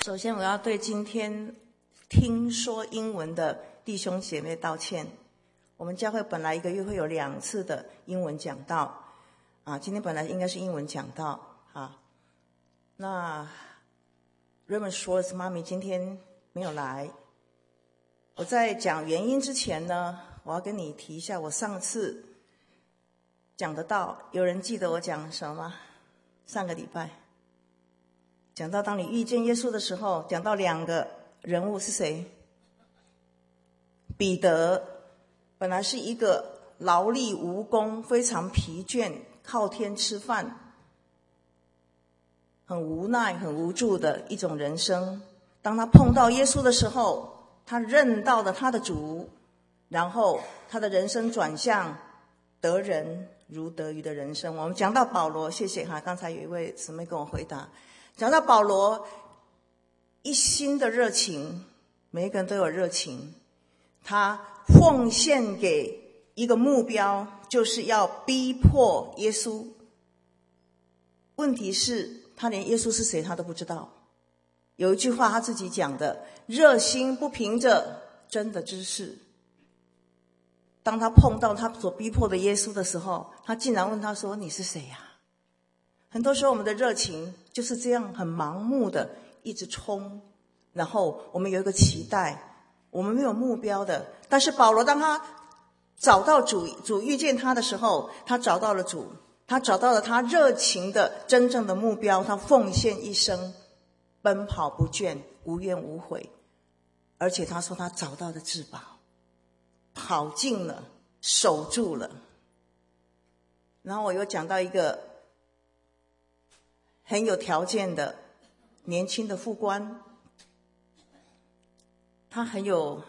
首先我要对今天听说英文的弟兄姐妹道歉。我们教会本来1个月会有2次的英文讲道今天本来应该是英文讲道那 Raymond 说妈咪今天没有来。我在讲原因之前呢，我要跟你提一下我上次讲的道，有人记得我讲什么吗？上个礼拜讲到当你遇见耶稣的时候，讲到2个人物是谁？彼得本来是一个劳力无功，非常疲倦，靠天吃饭，很无奈很无助的一种人生。当他碰到耶稣的时候，他认到了他的主，然后他的人生转向得人如得鱼的人生。我们讲到保罗，谢谢刚才有一位姊妹跟我回答，讲到保罗一心的热情，每一个人都有热情，他奉献给一个目标，就是要逼迫耶稣。问题是他连耶稣是谁他都不知道。有一句话他自己讲的，热心不凭着真的知识。当他碰到他所逼迫的耶稣的时候，他竟然问他说，你是谁呀？很多时候我们的热情就是这样很盲目的一直冲，然后我们有一个期待，我们没有目标的。但是保罗当他找到主遇见他的时候，他找到了主，他找到了他热情的真正的目标，他奉献一生，奔跑不倦，无怨无悔。而且他说他找到了至宝，跑尽了，守住了。然后我又讲到一个很有条件的年轻的副官，他很有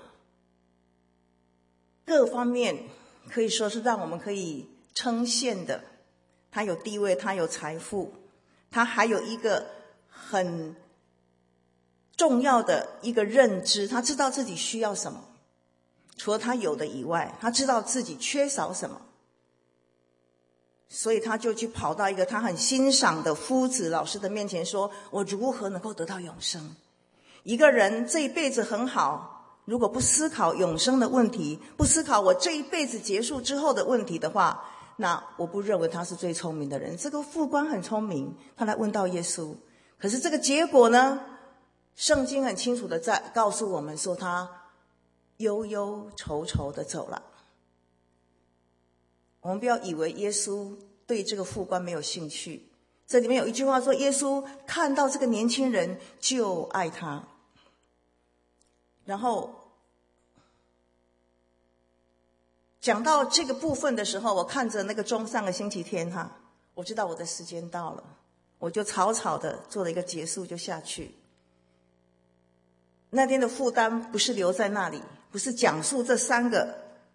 各方面可以说是让我们可以称羡的。他有地位，他有财富，他还有一个很重要的一个认知，他知道自己需要什么，除了他有的以外，他知道自己缺少什么，所以他就去跑到一个他很欣赏的夫子老师的面前说，我如何能够得到永生？一个人这一辈子很好，如果不思考永生的问题，不思考我这一辈子结束之后的问题的话，那我不认为他是最聪明的人。这个副官很聪明，他来问到耶稣，可是这个结果呢，圣经很清楚的在告诉我们说，他忧忧愁愁的走了。我们不要以为耶稣对这个副官没有兴趣，这里面有一句话说，耶稣看到这个年轻人就爱他。然后讲到这个部分的时候，我看着那个钟，上个星期天我知道我的时间到了，我就草草的做了一个结束就下去。那天的负担不是留在那里，不是讲述这3个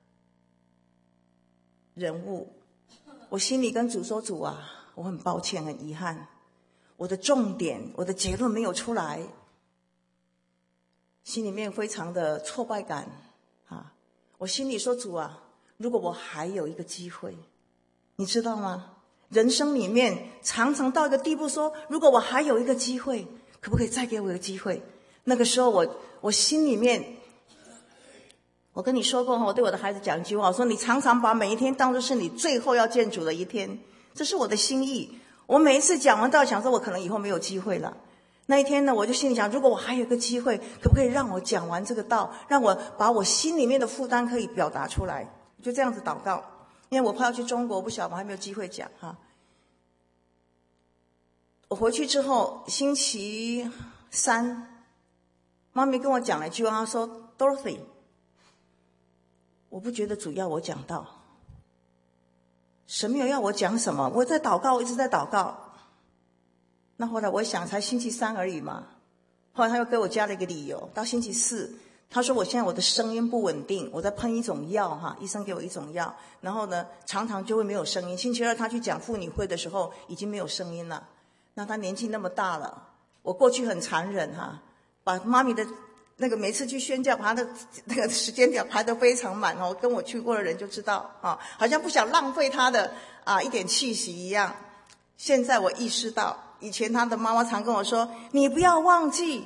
人物，我心里跟主说，主啊，我很抱歉很遗憾，我的重点我的结论没有出来，心里面非常的挫败感我心里说，主啊，如果我还有一个机会，你知道吗？人生里面常常到一个地步说，如果我还有一个机会，可不可以再给我一个机会？那个时候我心里面，我跟你说过，我对我的孩子讲一句话，我说你常常把每一天当作是你最后要见主的一天，这是我的心意。我每一次讲完到想说我可能以后没有机会了，那一天呢，我就心里想，如果我还有一个机会，可不可以让我讲完这个道，让我把我心里面的负担可以表达出来，就这样子祷告。因为我快要去中国，不晓得我还没有机会讲我回去之后星期3，妈咪跟我讲了一句话，她说 Dorothy， 我不觉得主要我讲道，神没有要我讲什么，我在祷告，我一直在祷告。那后来我想，才星期3而已嘛。后来他又给我加了一个理由，到星期4，他说我现在我的声音不稳定，我在喷一种药医生给我一种药，然后呢常常就会没有声音。星期2他去讲妇女会的时候，已经没有声音了。那他年纪那么大了，我过去很残忍把妈咪的那个每次去宣教，把他的那个时间表排得非常满跟我去过的人就知道好像不想浪费他的一点气息一样。现在我意识到，以前他的妈妈常跟我说，你不要忘记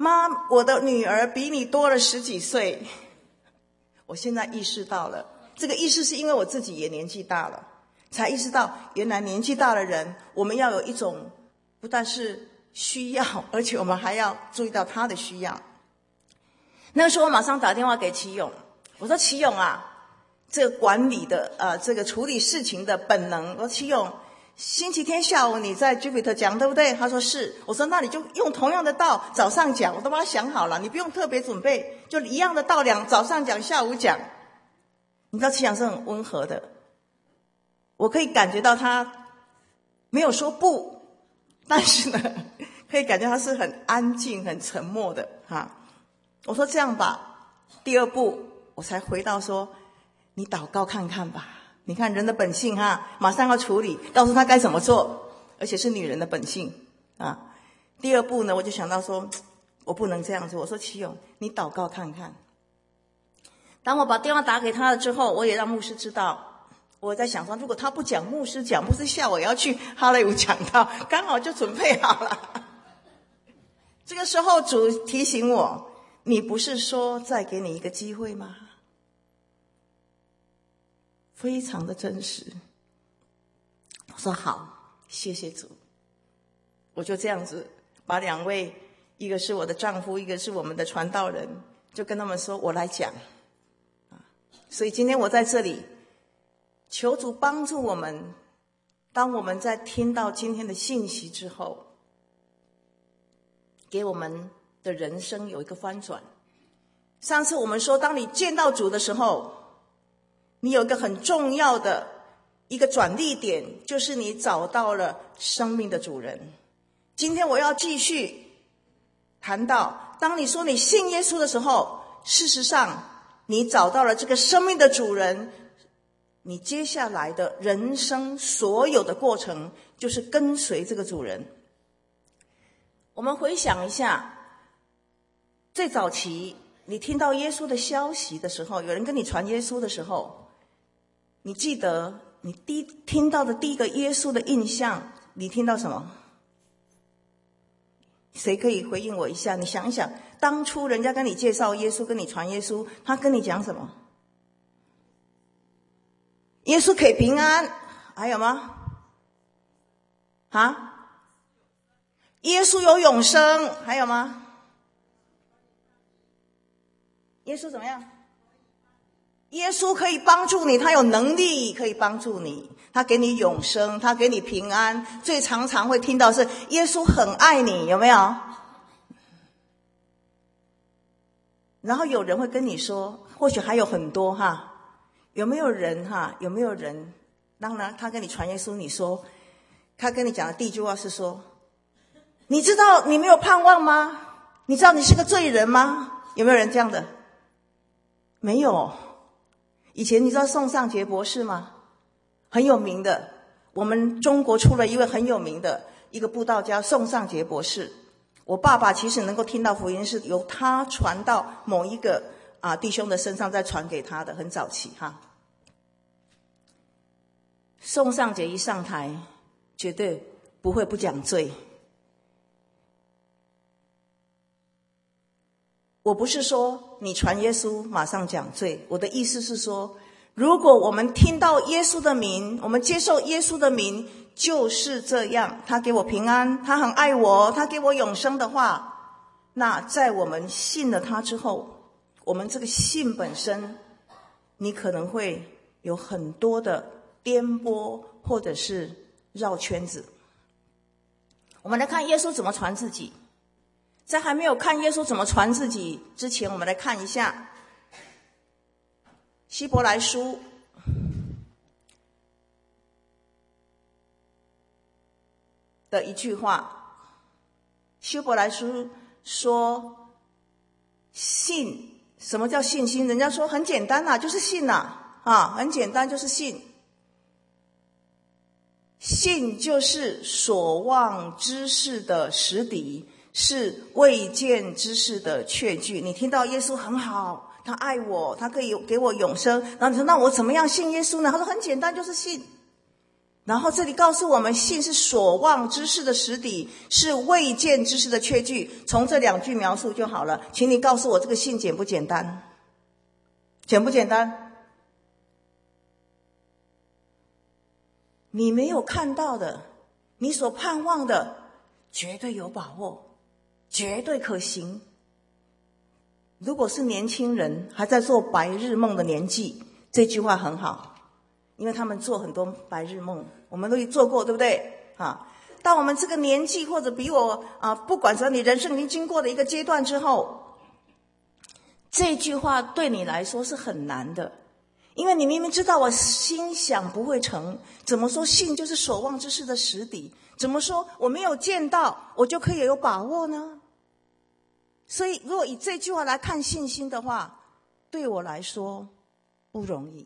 妈，我的女儿比你多了10几岁。我现在意识到了，这个意识是因为我自己也年纪大了，才意识到原来年纪大的人，我们要有一种不但是需要，而且我们还要注意到他的需要。那个时候我马上打电话给齐勇，我说齐勇啊，这个管理的这个处理事情的本能，我说齐勇，星期天下午你在 Jupiter 讲对不对？他说是。我说那你就用同样的道早上讲，我都帮他想好了，你不用特别准备，就一样的道早上讲下午讲。你知道齐阳是很温和的，我可以感觉到他没有说不，但是呢可以感觉他是很安静很沉默的我说这样吧，第2步我才回到说你祷告看看吧，你看人的本性马上要处理，告诉他该怎么做，而且是女人的本性第2步呢，我就想到说我不能这样做，我说齐勇你祷告看看。当我把电话打给他了之后，我也让牧师知道，我在想说如果他不讲，牧师讲，牧师下午也要去哈雷武讲道，刚好就准备好了。这个时候主提醒我，你不是说再给你一个机会吗？非常的真实。我说好，谢谢主。我就这样子把2位，一个是我的丈夫，一个是我们的传道人，就跟他们说我来讲所以今天我在这里求主帮助我们，当我们在听到今天的信息之后，给我们的人生有一个翻转。上次我们说，当你见到主的时候，你有一个很重要的一个转捩点，就是你找到了生命的主人。今天我要继续谈到，当你说你信耶稣的时候，事实上你找到了这个生命的主人，你接下来的人生所有的过程就是跟随这个主人。我们回想一下，最早期你听到耶稣的消息的时候，有人跟你传耶稣的时候，你记得你听到的第一个耶稣的印象，你听到什么？谁可以回应我一下？你想一想，当初人家跟你介绍耶稣，跟你传耶稣，他跟你讲什么？耶稣给平安，还有吗？耶稣有永生，还有吗？耶稣怎么样？耶稣可以帮助你，他有能力可以帮助你，他给你永生，他给你平安。最常会听到是耶稣很爱你，有没有？然后有人会跟你说，或许还有很多有没有人当然他跟你传耶稣，你说他跟你讲的第一句话是说，你知道你没有盼望吗？你知道你是个罪人吗？有没有人这样的？没有。以前你知道宋尚杰博士吗？很有名的，我们中国出了一位很有名的一个布道家宋尚杰博士。我爸爸其实能够听到福音是由他传到某一个弟兄的身上再传给他的，很早期宋尚杰一上台绝对不会不讲罪。我不是说你传耶稣马上讲罪，我的意思是说，如果我们听到耶稣的名，我们接受耶稣的名，就是这样，他给我平安，他很爱我，他给我永生的话，那在我们信了他之后，我们这个信本身，你可能会有很多的颠簸或者是绕圈子。我们来看耶稣怎么传自己。在还没有看耶稣怎么传自己之前，我们来看一下希伯来书的一句话。希伯来书说，信，什么叫信心？人家说很简单就是信很简单，就是信。信就是所望之事的实底，是未见之事的确据。你听到耶稣很好，他爱我，他可以给我永生，然后你说那我怎么样信耶稣呢？他说很简单，就是信。 然后这里告诉我们，信是所望之事的实底，是未见之事的确据。从这2句描述就好了。请你告诉我，这个信简不简单？简不简单？你没有看到的，你所盼望的，绝对有把握，绝对可行。如果是年轻人还在做白日梦的年纪，这句话很好，因为他们做很多白日梦，我们都做过，对不对？到我们这个年纪，或者比我不管说你人生已经经过的一个阶段之后，这句话对你来说是很难的，因为你明明知道我心想不会成，怎么说信就是所望之事的实底？怎么说我没有见到，我就可以有把握呢？所以如果以这句话来看信心的话，对我来说不容易。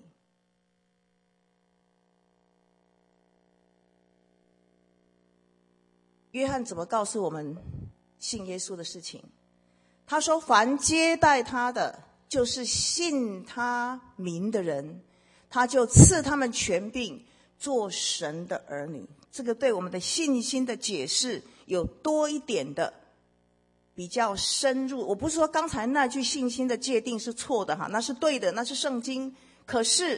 约翰怎么告诉我们信耶稣的事情？他说，凡接待他的，就是信他名的人，他就赐他们权柄做神的儿女。这个对我们的信心的解释有多一点的比较深入。我不是说刚才那句信心的界定是错的那是对的，那是圣经。可是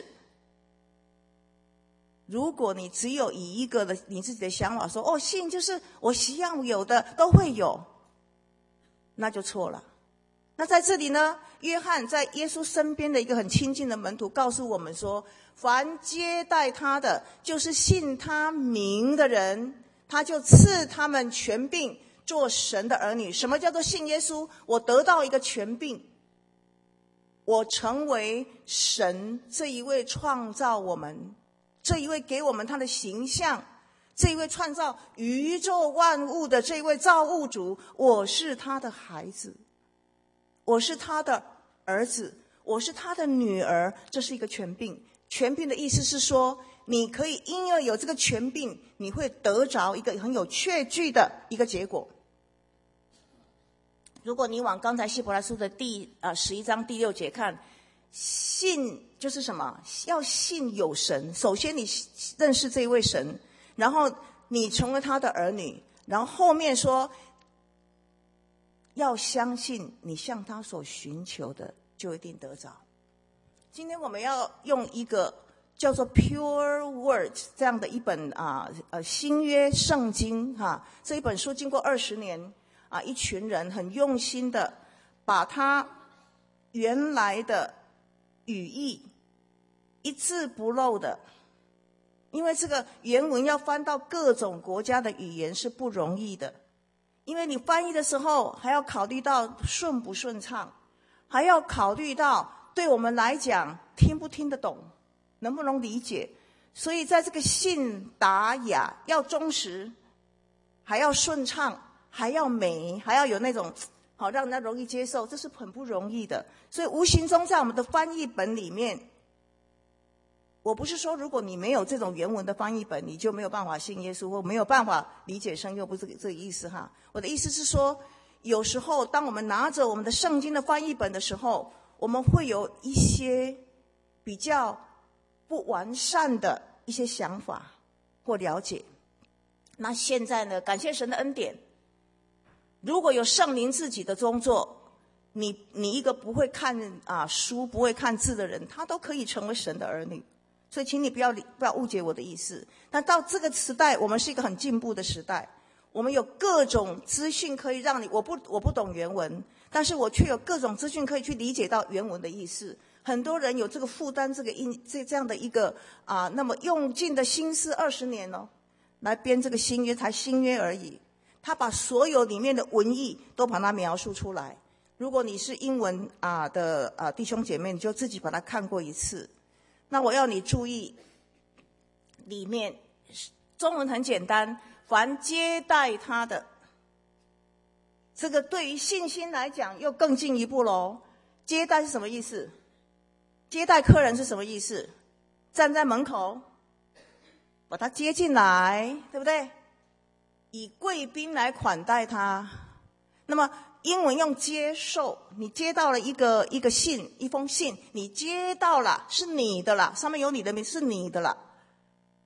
如果你只有以一个的你自己的想法说，信就是我希望有的都会有，那就错了。那在这里呢，约翰在耶稣身边的一个很亲近的门徒告诉我们说，凡接待他的，就是信他名的人，他就赐他们权柄做神的儿女。什么叫做信耶稣？我得到一个权柄，我成为神这一位创造我们，这一位给我们他的形象，这一位创造宇宙万物的这一位造物主，我是他的孩子，我是他的儿子，我是他的女儿。这是一个权柄。权柄的意思是说，你可以因为有这个权柄，你会得着一个很有确据的一个结果。如果你往刚才希伯来书的第11章第6节看，信就是什么？要信有神。首先你认识这一位神，然后你成为他的儿女，然后后面说要相信你向他所寻求的就一定得着。今天我们要用一个叫做 Pure Word 这样的一本新约圣经这一本书经过20年一群人很用心的把它原来的语义一字不漏的，因为这个原文要翻到各种国家的语言是不容易的，因为你翻译的时候还要考虑到顺不顺畅，还要考虑到对我们来讲听不听得懂，能不能理解。所以在这个信达雅要忠实，还要顺畅，还要美，还要有那种好让人家容易接受，这是很不容易的。所以无形中在我们的翻译本里面，我不是说如果你没有这种原文的翻译本你就没有办法信耶稣或没有办法理解圣经，不是这个意思我的意思是说，有时候当我们拿着我们的圣经的翻译本的时候，我们会有一些比较不完善的一些想法或了解。那现在呢，感谢神的恩典，如果有圣灵自己的工作，你一个不会看书不会看字的人，他都可以成为神的儿女。所以请你不要误解我的意思。但到这个时代，我们是一个很进步的时代，我们有各种资讯可以让你，我不懂原文，但是我却有各种资讯可以去理解到原文的意思。很多人有这个负担，这样的一个那么用尽的心思20年来编这个新约，才新约而已。他把所有里面的文意都把它描述出来。如果你是英文的弟兄姐妹，你就自己把它看过一次。那我要你注意，里面中文很简单，凡接待他的，这个对于信心来讲又更进一步咯。接待是什么意思？接待客人是什么意思？站在门口把他接进来，对不对？以贵宾来款待他。那么英文用接受，你接到了一个信，一封信，你接到了，是你的了，上面有你的名字，是你的了。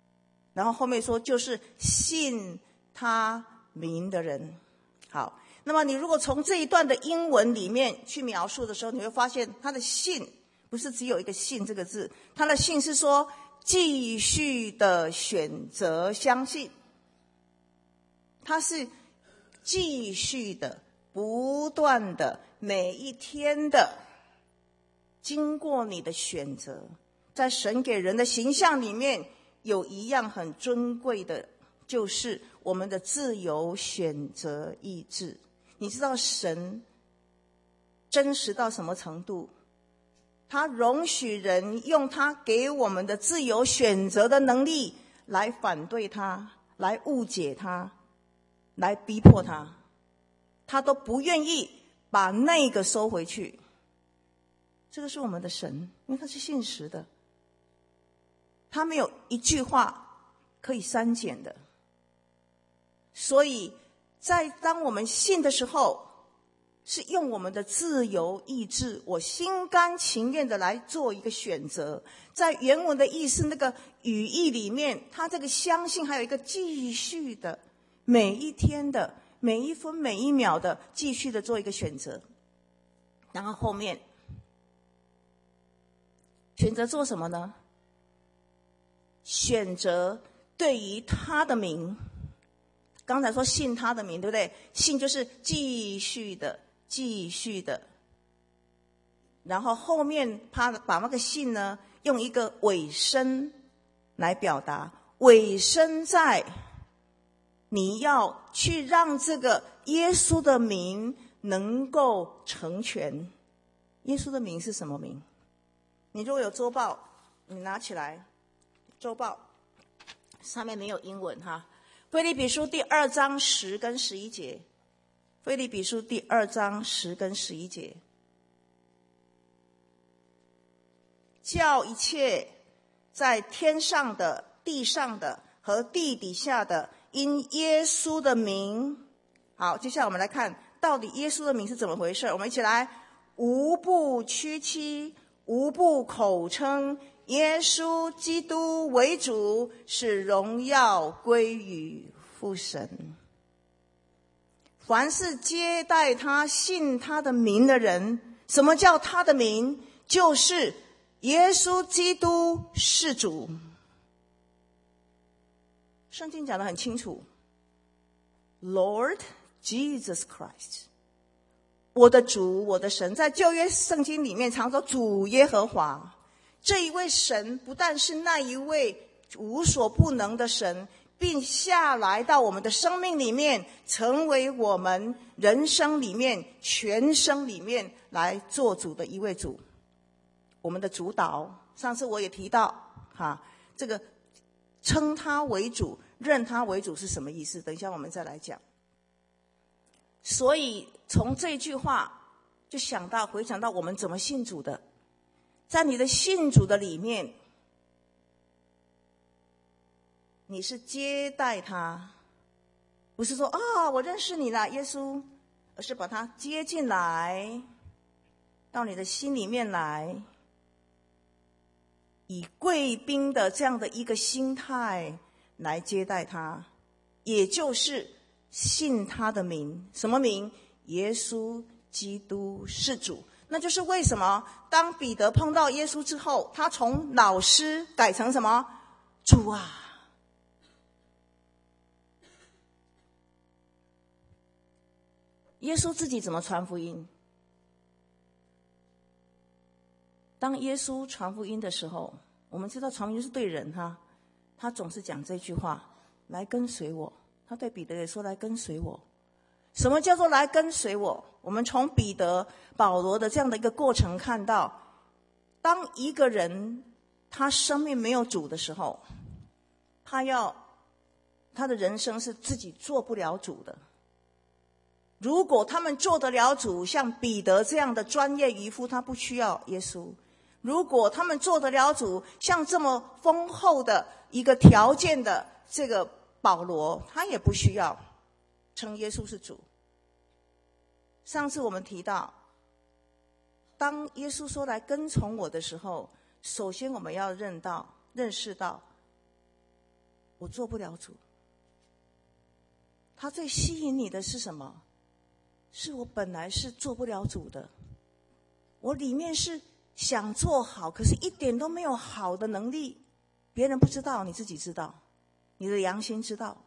然后后面说就是信他名的人。好，那么你如果从这一段的英文里面去描述的时候，你会发现他的信不是只有一个信这个字，他的信是说继续的选择相信，他是继续的不断的每一天的经过你的选择，在神给人的形象里面有一样很尊贵的，就是我们的自由选择意志。你知道神真实到什么程度？他容许人用他给我们的自由选择的能力来反对他，来误解他，来逼迫他，他都不愿意把那个收回去。这个是我们的神，因为他是信实的，他没有一句话可以删减的。所以在当我们信的时候，是用我们的自由意志，我心甘情愿的来做一个选择。在原文的意思那个语义里面，他这个相信还有一个继续的，每一天的每一分每一秒的继续的做一个选择。然后后面选择做什么呢？选择对于他的名，刚才说信他的名，对不对？信就是继续的继续的，然后后面他把那个信呢用一个尾声来表达，尾声在你要去让这个耶稣的名能够成全。耶稣的名是什么名？你如果有周报，你拿起来，周报上面没有英文哈。腓立比书第2章10跟11节，腓立比书第2章10跟11节，叫一切在天上的、地上的和地底下的，因耶稣的名。好，接下来我们来看到底耶稣的名是怎么回事。我们一起来，无不屈膝，无不口称耶稣基督为主，使荣耀归于父神。凡是接待他、信他的名的人，什么叫他的名？就是耶稣基督是主。圣经讲得很清楚， Lord Jesus Christ， 我的主，我的神。在旧约圣经里面常说主耶和华，这一位神不但是那一位无所不能的神，并下来到我们的生命里面，成为我们人生里面全生里面来做主的一位主，我们的主导。上次我也提到这个称他为主、认他为主是什么意思，等一下我们再来讲。所以从这句话就回想到我们怎么信主的。在你的信主的里面，你是接待他，不是说我认识你了耶稣，而是把他接进来到你的心里面来，以贵宾的这样的一个心态来接待他，也就是信他的名。什么名？耶稣基督是主。那就是为什么当彼得碰到耶稣之后，他从老师改成什么？主啊。耶稣自己怎么传福音？当耶稣传福音的时候，我们知道传福音是对人他总是讲这句话，来跟随我。他对彼得也说，来跟随我。什么叫做来跟随我？我们从彼得、保罗的这样的一个过程看到，当一个人他生命没有主的时候，他的人生是自己做不了主的。如果他们做得了主，像彼得这样的专业渔夫，他不需要耶稣。如果他们做得了主，像这么丰厚的一个条件的这个保罗，他也不需要称耶稣是主。上次我们提到，当耶稣说来跟从我的时候，首先我们要认识到， 我做不了主。他最吸引你的是什么？是我本来是做不了主的，我里面是想做好，可是一点都没有好的能力。别人不知道，你自己知道，你的良心知道。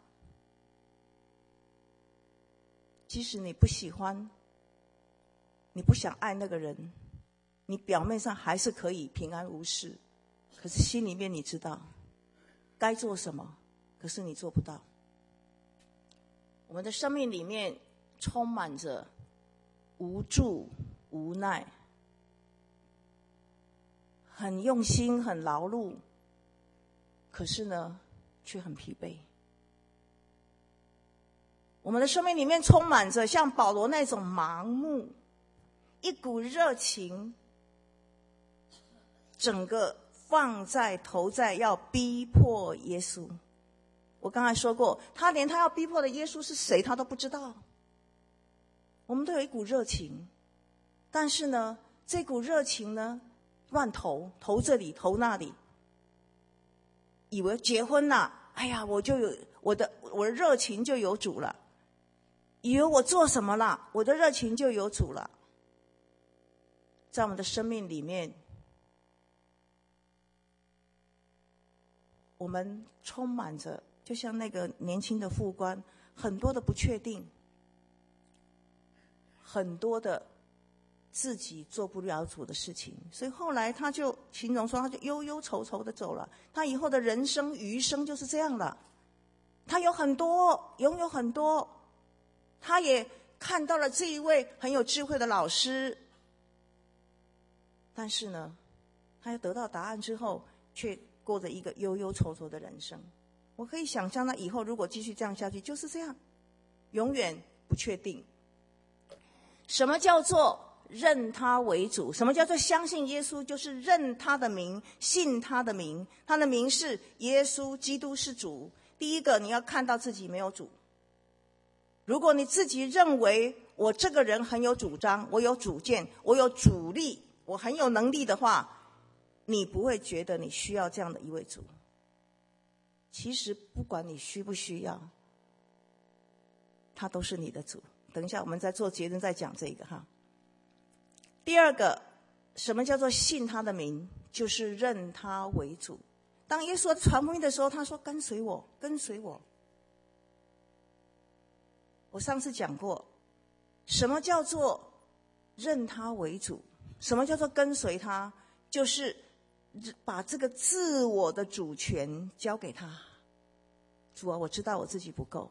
即使你不喜欢，你不想爱那个人，你表面上还是可以平安无事，可是心里面你知道该做什么，可是你做不到。我们的生命里面充满着无助、无奈，很用心、很劳碌，可是呢，却很疲惫。我们的生命里面充满着像保罗那种盲目，一股热情，整个投在要逼迫耶稣。我刚才说过，他连他要逼迫的耶稣是谁他都不知道。我们都有一股热情，但是呢，这股热情呢，乱投这里投那里，以为结婚了，哎呀，我就有我的热情就有主了，以为我做什么了，我的热情就有主了。在我们的生命里面，我们充满着就像那个年轻的副官，很多的不确定，很多的自己做不了主的事情，所以后来他就形容说，他就忧忧愁愁的走了。他以后的人生余生就是这样了。他拥有很多，他也看到了这一位很有智慧的老师，但是呢，他要得到答案之后，却过着一个忧忧愁愁的人生。我可以想象他以后如果继续这样下去，就是这样，永远不确定。什么叫做认他为主？什么叫做相信耶稣？就是认他的名，信他的名。他的名是耶稣基督是主。第一个，你要看到自己没有主。如果你自己认为我这个人很有主张，我有主见，我有主力，我很有能力的话，你不会觉得你需要这样的一位主。其实不管你需不需要，他都是你的主。等一下我们再做结论再讲这个哈。第二个，什么叫做信他的名？就是认他为主。当耶稣传福音的时候，他说跟随我，跟随我。我上次讲过，什么叫做认他为主？什么叫做跟随他？就是把这个自我的主权交给他。主啊，我知道我自己不够，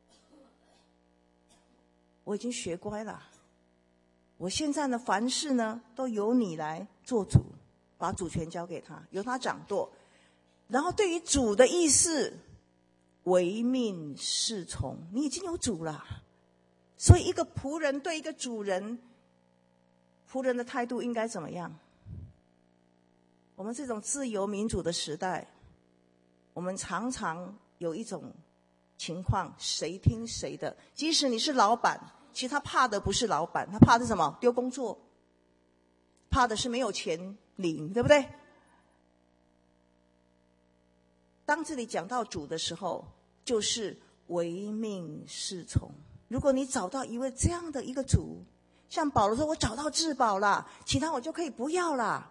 我已经学乖了，我现在呢，凡事呢都由你来做主，把主权交给他，由他掌舵。然后对于主的意思，唯命是从。你已经有主了，所以一个仆人对一个主人，仆人的态度应该怎么样？我们这种自由民主的时代，我们常常有一种情况，谁听谁的。即使你是老板，其实他怕的不是老板，他怕的是什么？丢工作，怕的是没有钱领，对不对？当这里讲到主的时候，就是唯命是从。如果你找到一位这样的一个主，像保罗说，我找到至宝了，其他我就可以不要了，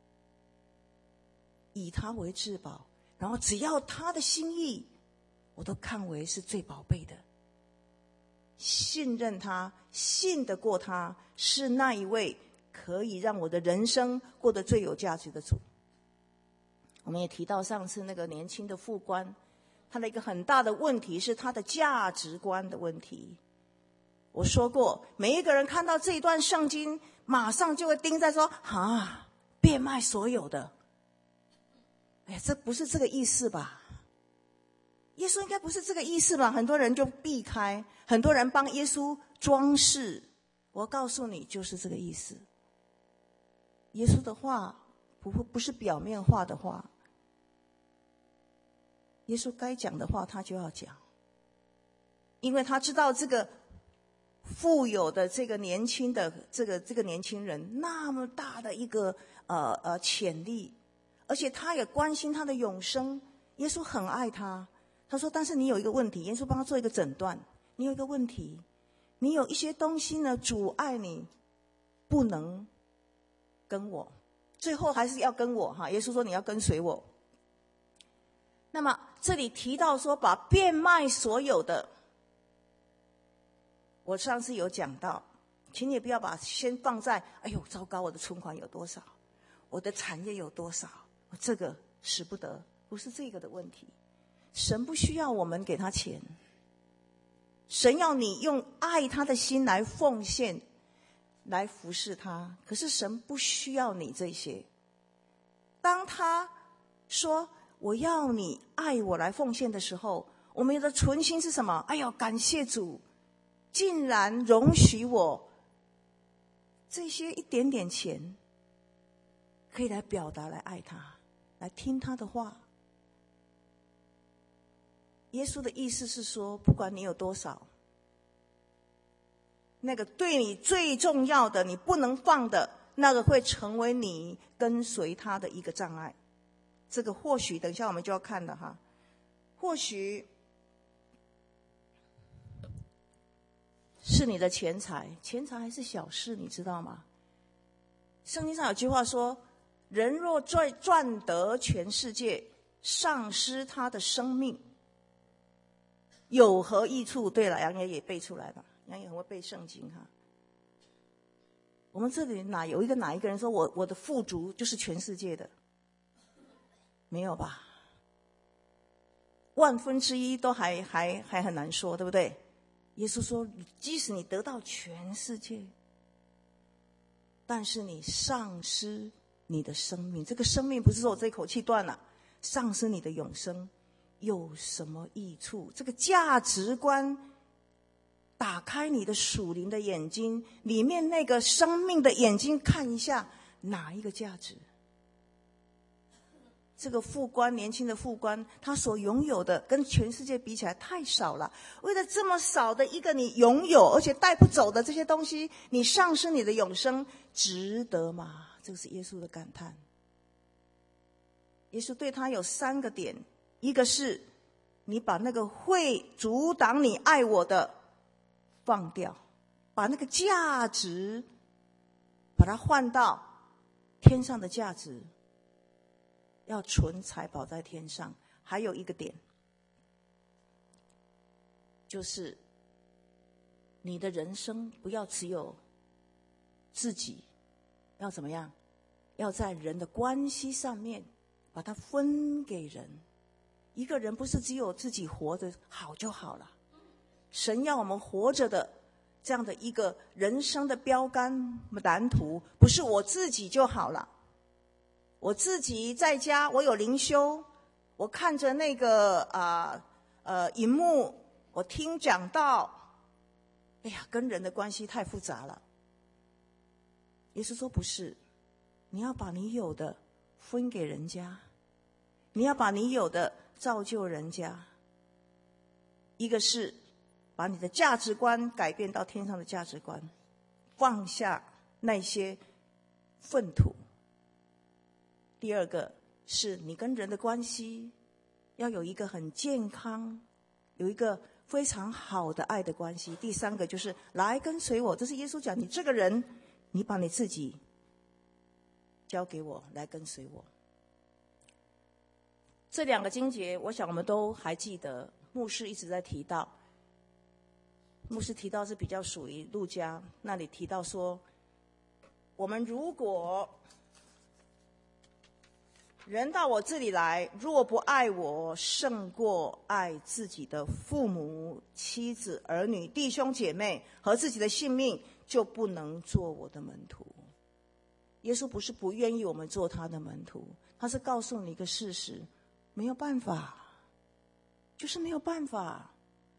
以他为至宝，然后只要他的心意，我都看为是最宝贝的。信任他，信得过他，是那一位可以让我的人生过得最有价值的主。我们也提到上次那个年轻的副官，他的一个很大的问题是他的价值观的问题。我说过，每一个人看到这一段圣经，马上就会盯在说，变卖所有的。这不是这个意思吧？耶稣应该不是这个意思吧？很多人就避开，很多人帮耶稣装饰。我告诉你，就是这个意思。耶稣的话不是表面化的话，耶稣该讲的话他就要讲，因为他知道这个富有的这个年轻的这个年轻人那么大的一个潜力，而且他也关心他的永生。耶稣很爱他， 他说但是你有一个问题，耶稣帮他做一个诊断，你有一个问题，你有一些东西呢阻碍你不能跟我，最后还是要跟我哈。耶稣说你要跟随我。那么这里提到说把变卖所有的，我上次有讲到，请你不要把先放在哎呦糟糕我的存款有多少，我的产业有多少，这个使不得，不是这个的问题。神不需要我们给他钱，神要你用爱他的心来奉献，来服侍他。可是神不需要你这些。当他说我要你爱我来奉献的时候，我们的存心是什么？哎呦，感谢主竟然容许我这些一点点钱可以来表达，来爱他，来听他的话。耶稣的意思是说，不管你有多少，那个对你最重要的你不能放的，那个会成为你跟随他的一个障碍。这个或许等一下我们就要看了哈，或许是你的钱财，钱财还是小事，你知道吗？圣经上有句话说，人若赚得全世界，丧失他的生命，有何益处？对了，杨爷也背出来了，杨爷很会背圣经哈。我们这里哪一个人说我的富足就是全世界的？没有吧？1/1都还很难说，对不对？耶稣说，即使你得到全世界，但是你丧失你的生命，这个生命不是说我这口气断了，丧失你的永生有什么益处？这个价值观打开你的属灵的眼睛，里面那个生命的眼睛看一下，哪一个价值？这个副官，年轻的副官，他所拥有的跟全世界比起来太少了。为了这么少的一个你拥有而且带不走的这些东西，你丧失你的永生，值得吗？这个是耶稣的感叹。耶稣对他有3个点，一个是你把那个会阻挡你爱我的放掉，把那个价值把它换到天上的价值，要存财宝在天上。还有一个点，就是你的人生不要只有自己，要怎么样？要在人的关系上面把它分给人。一个人不是只有自己活着好就好了，神要我们活着的这样的一个人生的标杆蓝图，不是我自己就好了。我自己在家，我有灵修，我看着那个荧幕，我听讲道，哎呀，跟人的关系太复杂了。耶稣说不是，你要把你有的分给人家，你要把你有的造就人家。一个是把你的价值观改变到天上的价值观，放下那些粪土。第二个是你跟人的关系要有一个很健康，有一个非常好的爱的关系。第3个就是来跟随我，这是耶稣讲，你这个人，你把你自己交给我，来跟随我。这2个经节我想我们都还记得，牧师一直在提到，牧师提到是比较属于路加那里提到说，我们如果人到我这里来，若不爱我胜过爱自己的父母、妻子、儿女、弟兄姐妹和自己的性命，就不能做我的门徒。耶稣不是不愿意我们做他的门徒，他是告诉你一个事实，没有办法，就是没有办法。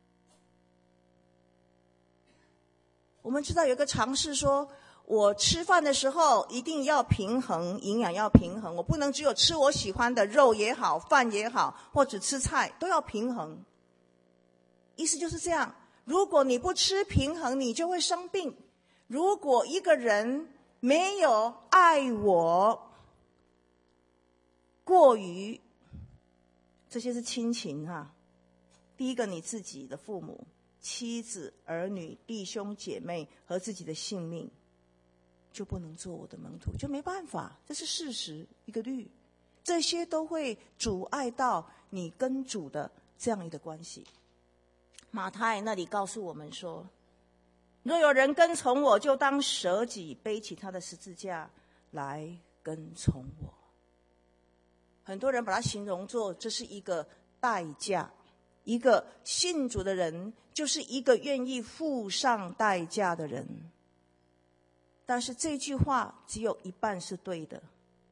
我们知道有一个常识说，我吃饭的时候一定要平衡，营养要平衡，我不能只有吃我喜欢的肉也好，饭也好，或者吃菜，都要平衡。意思就是这样，如果你不吃平衡，你就会生病。如果一个人没有爱我过于，这些是亲情啊， 第一个，你自己的父母、妻子、儿女、弟兄姐妹和自己的性命，就不能做我的门徒，就没办法，这是事实，一个律。这些都会阻碍到你跟主的这样一个关系。马太那里告诉我们说，若有人跟从我，就当舍己，背起他的十字架来跟从我。很多人把它形容作这是一个代价，一个信主的人就是一个愿意付上代价的人。但是这句话只有一半是对的。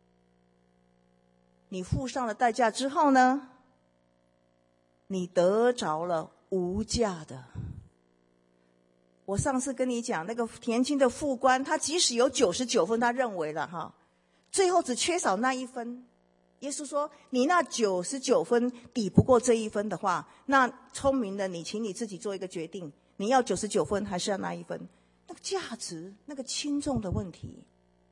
你付上了代价之后呢，你得着了无价的。我上次跟你讲那个年轻的副官，他即使有99分，他认为了最后只缺少那一分。耶稣说，你那99分抵不过这一分的话，那聪明的你，请你自己做一个决定，你要99分还是要那一分？那个价值，那个轻重的问题。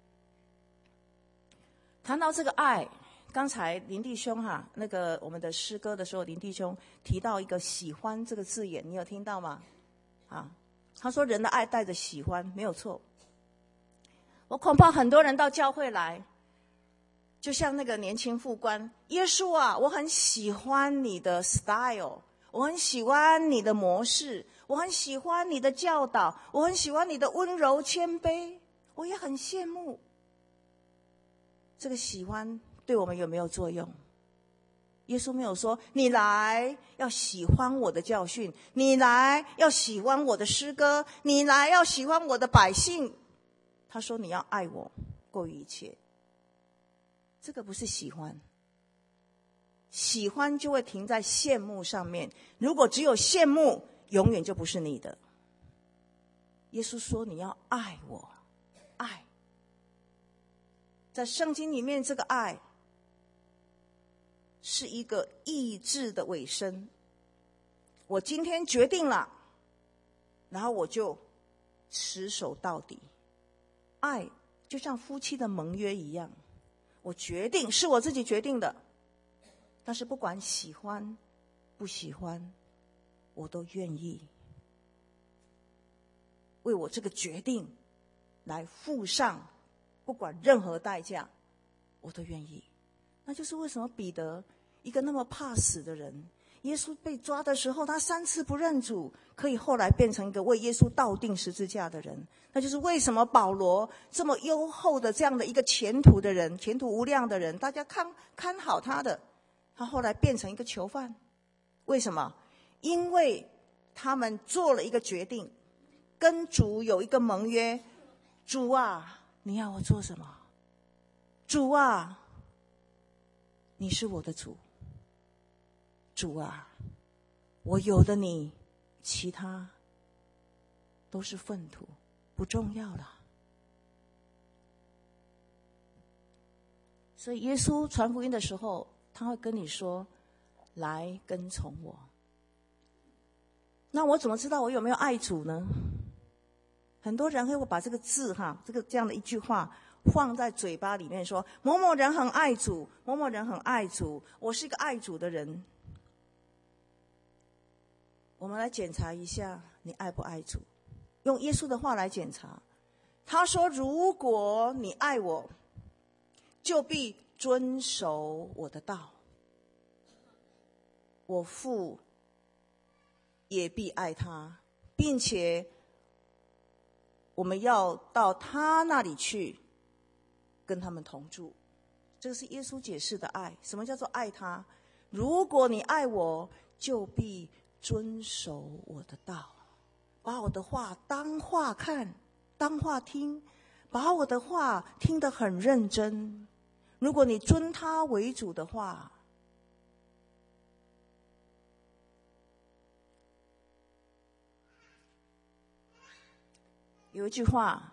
谈到这个爱，刚才林弟兄那个我们的诗歌的时候，林弟兄提到一个喜欢这个字眼，你有听到吗？他说人的爱带着喜欢，没有错。我恐怕很多人到教会来，就像那个年轻副官，耶稣啊，我很喜欢你的 style， 我很喜欢你的模式，我很喜欢你的教导，我很喜欢你的温柔谦卑，我也很羡慕。这个喜欢对我们有没有作用？耶稣没有说你来要喜欢我的教训，你来要喜欢我的诗歌，你来要喜欢我的百姓。他说你要爱我过于一切。这个不是喜欢，喜欢就会停在羡慕上面，如果只有羡慕，永远就不是你的。耶稣说你要爱我，爱。在圣经里面，这个爱是一个意志的尾声。我今天决定了，然后我就持守到底。爱就像夫妻的盟约一样，我决定，是我自己决定的，但是不管喜欢不喜欢，我都愿意为我这个决定来付上不管任何代价，我都愿意。那就是为什么彼得，一个那么怕死的人，耶稣被抓的时候，他3次不认主，可以后来变成一个为耶稣倒钉十字架的人。那就是为什么保罗这么优厚的这样的一个前途的人，前途无量的人，大家看好他的，他后来变成一个囚犯。为什么？因为他们做了一个决定，跟主有一个盟约。主啊，你要我做什么？主啊，你是我的主。主啊，我有的你，其他都是粪土，不重要了。所以耶稣传福音的时候，他会跟你说，来跟从我。那我怎么知道我有没有爱主呢？很多人会把这个字这样的一句话放在嘴巴里面，说某某人很爱主，某某人很爱主，我是一个爱主的人。我们来检查一下你爱不爱主，用耶稣的话来检查。他说，如果你爱我，就必遵守我的道，我父也必爱他，并且我们要到他那里去跟他们同住。这个是耶稣解释的爱。什么叫做爱他？如果你爱我，就必遵守我的道，把我的话当话看，当话听，把我的话听得很认真。如果你尊他为主的话，有一句话，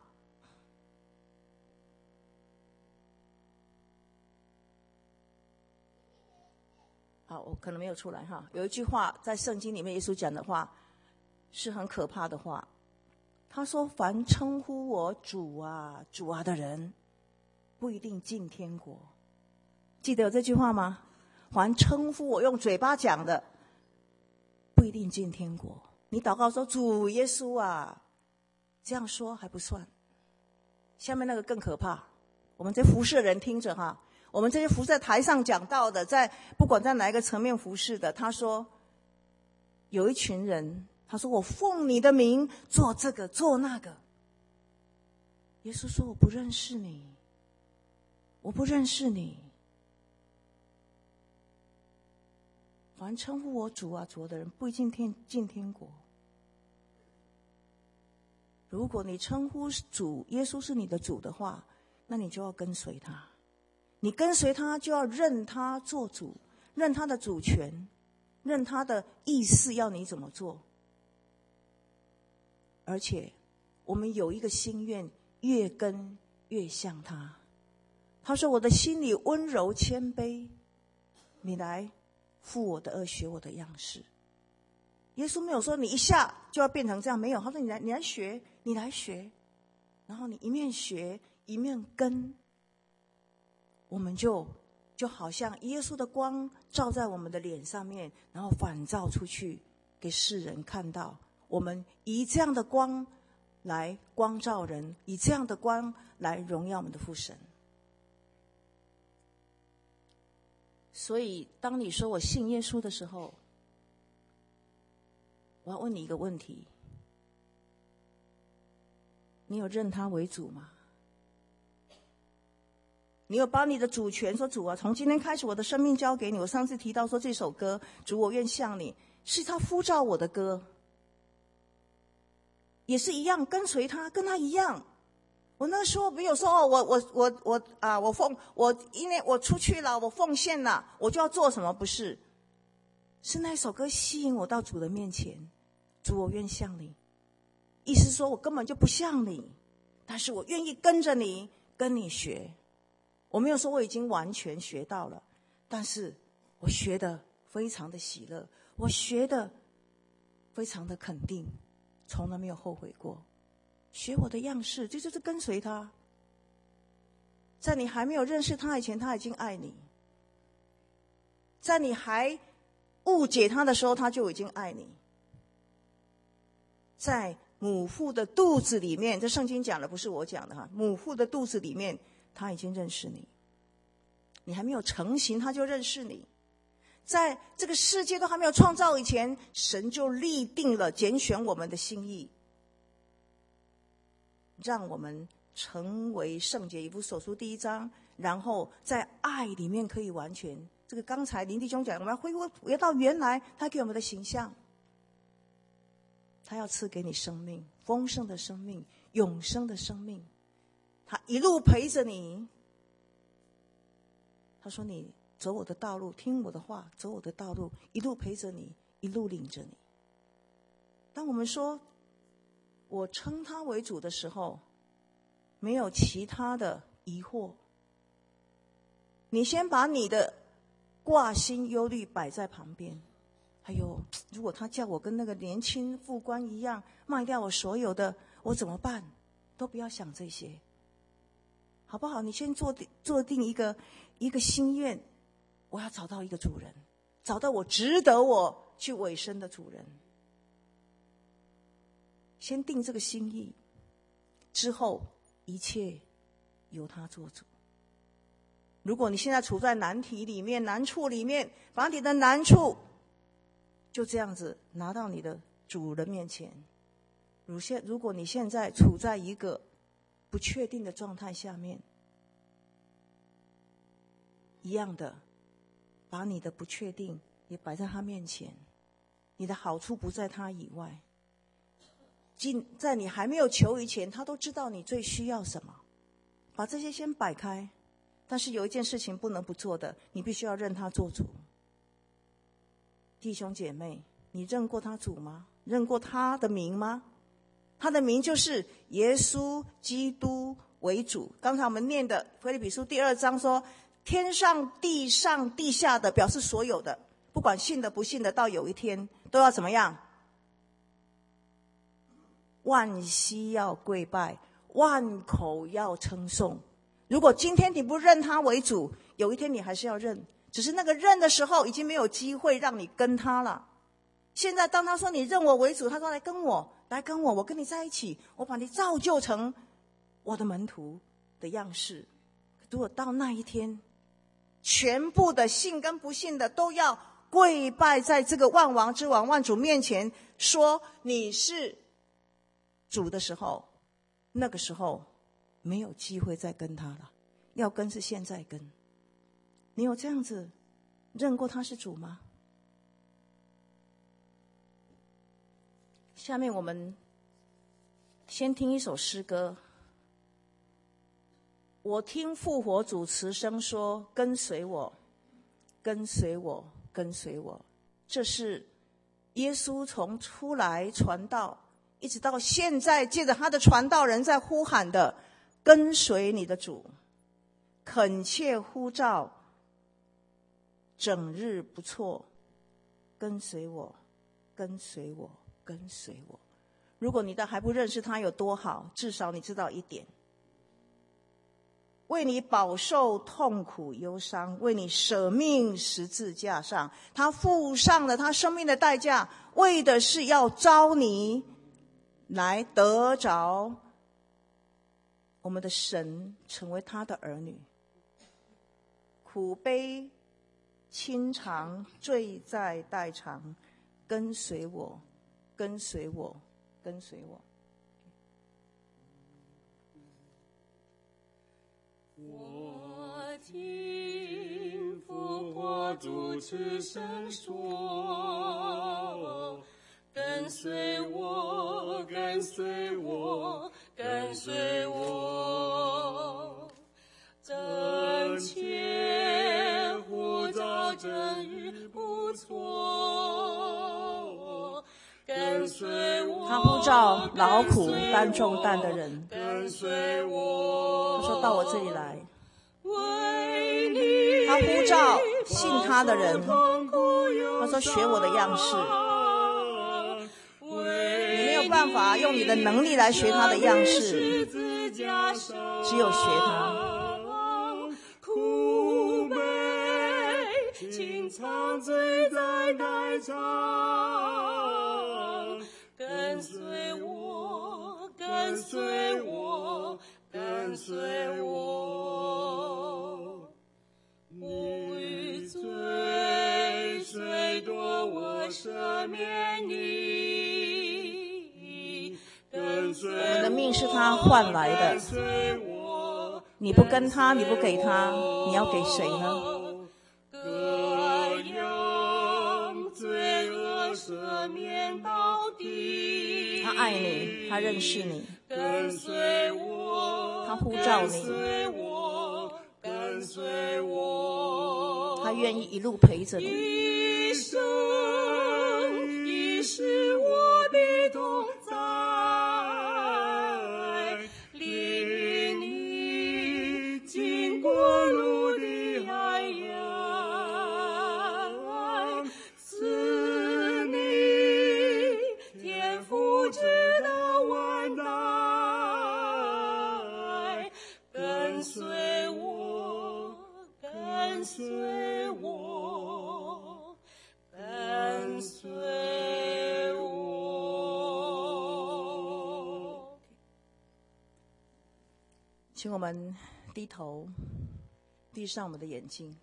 我可能没有出来有一句话在圣经里面，耶稣讲的话是很可怕的话。他说，凡称呼我主啊主啊的人，不一定进天国。记得有这句话吗？凡称呼我，用嘴巴讲的， 不一定进天国。你祷告说主耶稣啊，这样说还不算，下面那个更可怕。我们这服侍的人听着哈，我们这些服侍在台上讲道的，不管在哪一个层面服侍的，他说有一群人，他说我奉你的名做这个做那个。耶稣说我不认识你，我不认识你。凡称呼我主啊主的人，不一定进天国。如果你称呼主耶稣是你的主的话，那你就要跟随他。你跟随他就要认他做主，认他的主权，认他的意思要你怎么做。而且我们有一个心愿，越跟越像他。他说我的心里温柔谦卑，你来负我的恶，学我的样式。耶稣没有说你一下就要变成这样，没有。他说你来学，你来学，然后你一面学一面跟，我们就好像耶稣的光照在我们的脸上面，然后反照出去给世人看到。我们以这样的光来光照人，以这样的光来荣耀我们的父神。所以当你说我信耶稣的时候，我要问你一个问题，你有认他为主吗？你有把你的主权说主啊，从今天开始我的生命交给你。我上次提到说这首歌主我愿像你，是他呼召我的歌，也是一样跟随他，跟他一样。我那时候没有说因为我出去了，我奉献了，我就要做什么，不是。是那首歌吸引我到主的面前，主我愿像你。意思说我根本就不像你，但是我愿意跟着你，跟你学。我没有说我已经完全学到了，但是我学得非常的喜乐，我学得非常的肯定，从来没有后悔过。学我的样式，这就是跟随他。在你还没有认识他以前，他已经爱你；在你还误解他的时候，他就已经爱你。在母腹的肚子里面，这圣经讲的，不是我讲的哈。母腹的肚子里面，他已经认识你。你还没有成型，他就认识你。在这个世界都还没有创造以前，神就立定了拣选我们的心意，让我们成为圣洁。以弗所书1章，然后在爱里面可以完全。这个刚才林弟兄讲，我们要回到原来他给我们的形象。他要赐给你生命，丰盛的生命，永生的生命。他一路陪着你。他说你走我的道路，听我的话，走我的道路，一路陪着你，一路领着你。当我们说我称他为主的时候，没有其他的疑惑。你先把你的挂心忧虑摆在旁边。还有，如果他叫我跟那个年轻副官一样卖掉我所有的，我怎么办？都不要想这些，好不好？你先做定一个心愿，我要找到一个主人，找到我值得我去委身的主人。先定这个心意，之后一切由他做主。如果你现在处在难题里面、难处里面，把你的难处就这样子拿到你的主人面前。如果你现在处在一个不确定的状态下面，一样的，把你的不确定也摆在他面前。你的好处不在他以外，在你还没有求以前，他都知道你最需要什么。把这些先摆开，但是有一件事情不能不做的，你必须要认他做主。弟兄姐妹，你认过他主吗？认过他的名吗？他的名就是耶稣基督为主。刚才我们念的腓立比书2章说，天上地上地下的，表示所有的，不管信的不信的，到有一天都要怎么样？万膝要跪拜，万口要称颂。如果今天你不认他为主，有一天你还是要认，只是那个认的时候已经没有机会让你跟他了。 现在当他说你认我为主，他说来跟我，我跟你在一起，我把你造就成我的门徒的样式。如果到那一天，全部的信跟不信的都要跪拜在这个万王之王万主面前，说你是主的时候，那个时候没有机会再跟他了，要跟是现在跟。你有这样子认过他是主吗？下面我们先听一首诗歌。我听复活主持声说，跟随我，跟随我，跟随我。这是耶稣从出来传道一直到现在，借着他的传道人在呼喊的，跟随你的主，恳切呼召，整日不错，跟随我，跟随我，跟随我。如果你还不认识他有多好，至少你知道一点，为你饱受痛苦忧伤，为你舍命十字架上，他付上了他生命的代价，为的是要招你来得着我们的神，成为他的儿女。苦悲亲尝，罪在代偿，跟随我，跟随我，跟随我。 我听复活主持声说，跟随我，跟随我，跟随我，真切呼召，整日不错，跟随我。 他呼召劳苦担重担的人， 跟随我。 他说到我这里来。 他呼召信他的人，他说学我的样式。你没有办法用你的能力来学他的样式，只有学他。 苦悲情长，罪在代偿，跟随我，跟随我，跟随我。无与罪，谁夺我赦免你？跟随我。 我们的命是他换来的，你不跟他，你不给他，你要给谁呢？ 各样罪恶赦免到底。 他爱你，他认识你， 跟随我， 他呼召你， 跟随我， 他愿意一路陪着你。 一生一世我必同在，领你经过路的海洋，赐你天父知道万代，跟随我，跟随我，跟随我。 请我们低头，闭上我们的眼睛。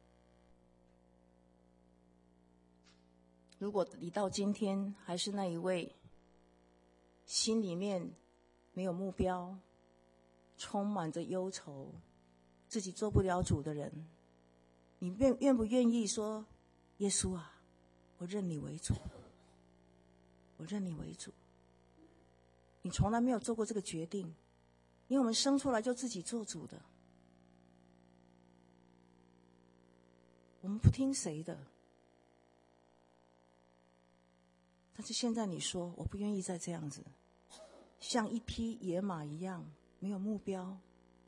如果你到今天还是那一位心里面没有目标，充满着忧愁，自己做不了主的人，你愿不愿意说，耶稣啊，我认你为主，我认你为主。你从来没有做过这个决定，因为我们生出来就自己做主的，我们不听谁的。但是现在你说，我不愿意再这样子，像一匹野马一样，没有目标，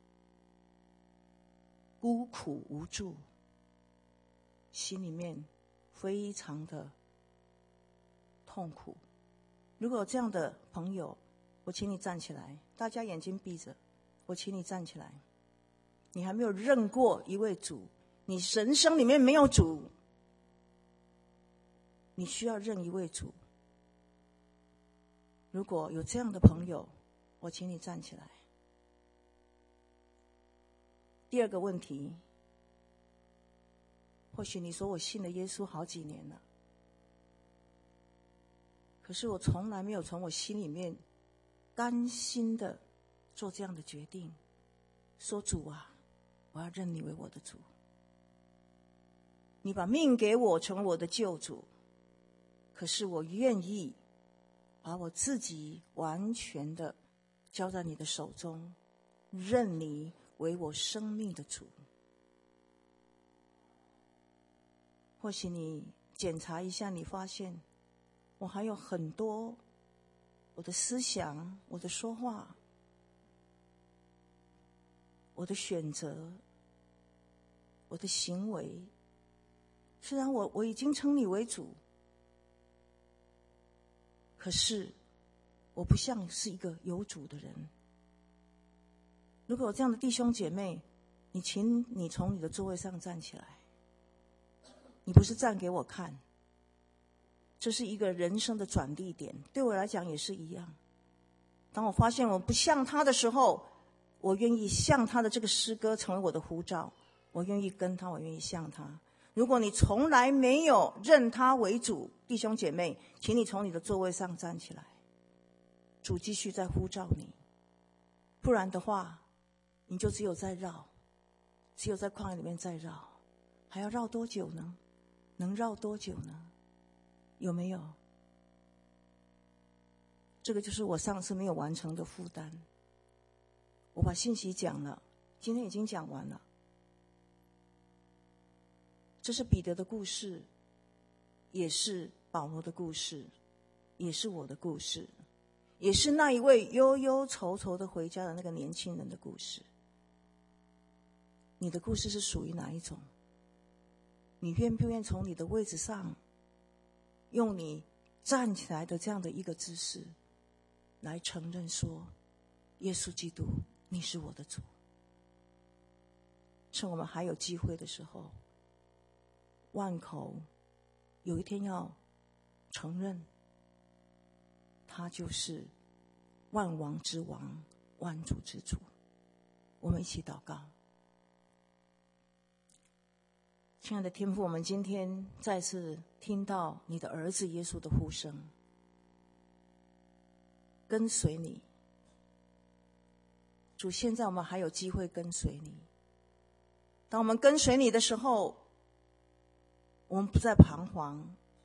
孤苦无助，心里面非常的痛苦。如果有这样的朋友，我请你站起来，大家眼睛闭着，我请你站起来。你还没有认过一位主，你人生里面没有主， 你需要认一位主。如果有这样的朋友，我请你站起来。第二个问题，或许你说我信了耶稣好几年了，可是我从来没有从我心里面甘心的做这样的决定，说主啊，我要认你为我的主。你把命给我，成为我的救主，可是我愿意把我自己完全的交在你的手中，认你为我生命的主。或许你检查一下，你发现我还有很多我的思想、我的说话、我的选择、我的行为，虽然我已经称你为主，可是我不像是一个有主的人。如果有这样的弟兄姐妹，请你从你的座位上站起来。你不是站给我看，这是一个人生的转捩点，对我来讲也是一样。当我发现我不像他的时候，我愿意像他的这个诗歌成为我的呼召，我愿意跟他，我愿意像他。如果你从来没有认他为主，弟兄姐妹，请你从你的座位上站起来，主继续在呼召你。不然的话，你就只有在绕，只有在旷野里面在绕，还要绕多久呢？能绕多久呢？有没有？这个就是我上次没有完成的负担。我把信息讲了，今天已经讲完了。这是彼得的故事，也是保罗的故事，也是我的故事，也是那一位忧忧愁愁的回家的那个年轻人的故事。你的故事是属于哪一种？你愿不愿从你的位置上，用你站起来的这样的一个姿势，来承认说，耶稣基督，你是我的主。趁我们还有机会的时候，万口有一天要承认，他就是万王之王，万主之主。我们一起祷告。亲爱的天父，我们今天再次听到你的儿子耶稣的呼声，跟随你。主，现在我们还有机会跟随你。当我们跟随你的时候，我们不再彷徨，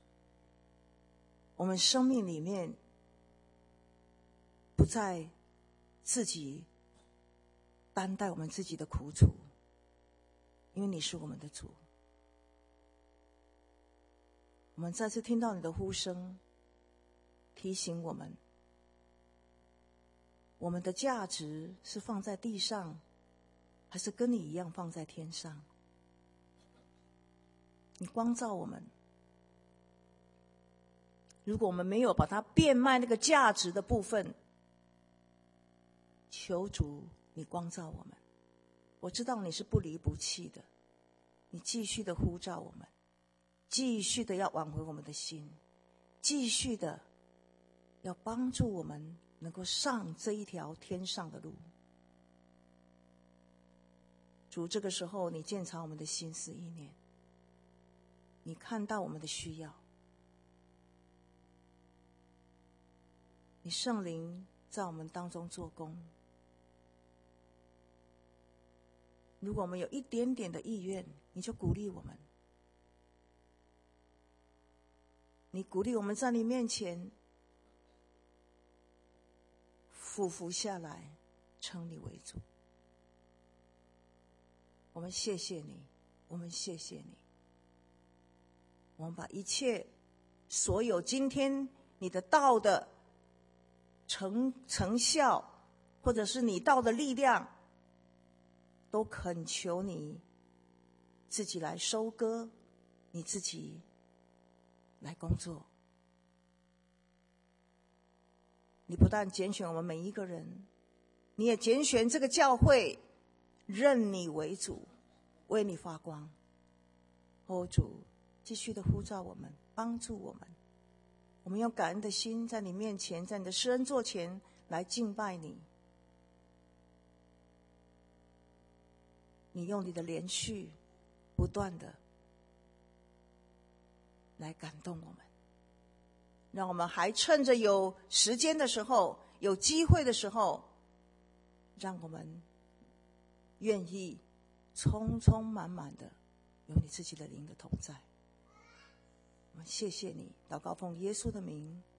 我们生命里面不再自己担待我们自己的苦楚，因为你是我们的主。我们再次听到你的呼声，提醒我们，我们的价值是放在地上，还是跟你一样放在天上？你光照我们，如果我们没有把它变卖那个价值的部分，求主你光照我们。我知道你是不离不弃的，你继续的呼召我们，继续的要挽回我们的心，继续的要帮助我们能够上这一条天上的路。主，这个时候你鉴察我们的心思意念，你看到我们的需要，你圣灵在我们当中做工。如果我们有一点点的意愿，你就鼓励我们，你鼓励我们在你面前俯伏下来，称你为主。我们谢谢你，我们谢谢你。我们把一切所有今天你的道的成效，或者是你道的力量，都恳求你自己来收割，你自己来工作。你不但拣选我们每一个人，你也拣选这个教会，认你为主，为你发光。主，继续的呼召我们， 帮助我们。我们用感恩的心在你面前，在你的施恩座前来敬拜你。你用你的连续不断的来感动我们，让我们还趁着有时间的时候，有机会的时候，让我们愿意充充满满的有你自己的灵的同在。我们谢谢你，祷告奉耶稣的名。